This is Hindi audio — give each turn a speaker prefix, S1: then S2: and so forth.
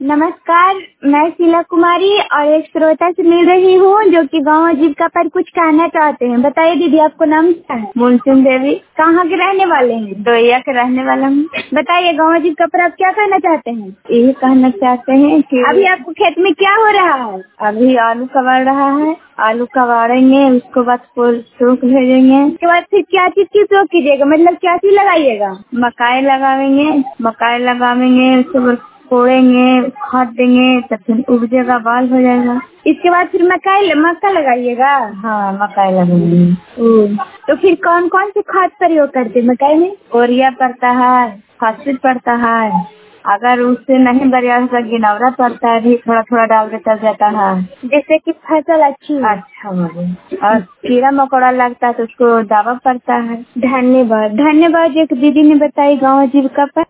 S1: नमस्कार, मैं शीला कुमारी और एक श्रोता से मिल रही हूँ जो कि गाँव आजीविका पर कुछ कहना चाहते हैं। बताइए दीदी, आपको नाम क्या है? मुलचुन देवी। कहाँ के रहने वाले हैं? दोइया के रहने वाला हूँ। बताइए गाँव आजीविका पर आप क्या कहना चाहते हैं? यही कहना चाहते हैं कि अभी आपको खेत में क्या हो रहा है? अभी आलू कबाड़ रहा है, आलू कबाड़ेंगे, उसके बाद सूख भेजेंगे, उसके बाद फिर क्या चीज की उपयोग कीजिएगा, मतलब क्या चीज लगाइएगा? मकाई लगावेंगे, उसके बाद कोड़ेंगे, खाद देंगे, तब फिर उपजेगा, बाल हो जाएगा। इसके बाद फिर मक्का लगाइएगा? हाँ, मकाई लगाएंगे। तो फिर कौन कौन से खाद प्रयोग करते हैं मकाई में? यूरिया पड़ता है, फास्फेट पड़ता है, अगर उससे नहीं बढ़िया तो गिनौरा पड़ता है, भी थोड़ा थोड़ा डाल देता जाता है, जिससे कि फसल अच्छा हो। और कीड़ा मकोड़ा लगता है तो उसको दवा पड़ता है। धन्यवाद। एक दीदी ने बताई गाँव आजीविका पर।